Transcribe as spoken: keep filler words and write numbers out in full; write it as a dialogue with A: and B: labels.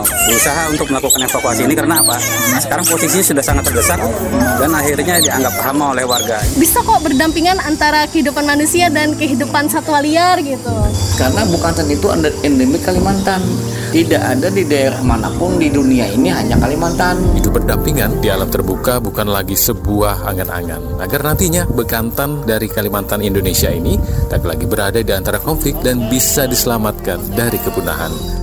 A: berusaha untuk melakukan evakuasi ini karena apa? Nah, sekarang posisinya sudah sangat terdesak dan akhirnya dianggap hama oleh warga.
B: Bisa kok berdampingan antara kehidupan manusia dan kehidupan satwa liar gitu.
C: Karena bukantan itu endemik Kalimantan. Tidak ada di daerah manapun di dunia ini, hanya Kalimantan.
D: Hidup berdampingan di alam terbuka bukan lagi sebuah angan-angan. Agar nantinya bekantan dari Kalimantan Indonesia ini tak lagi berada di antara konflik dan bisa diselamatkan dari kepunahan.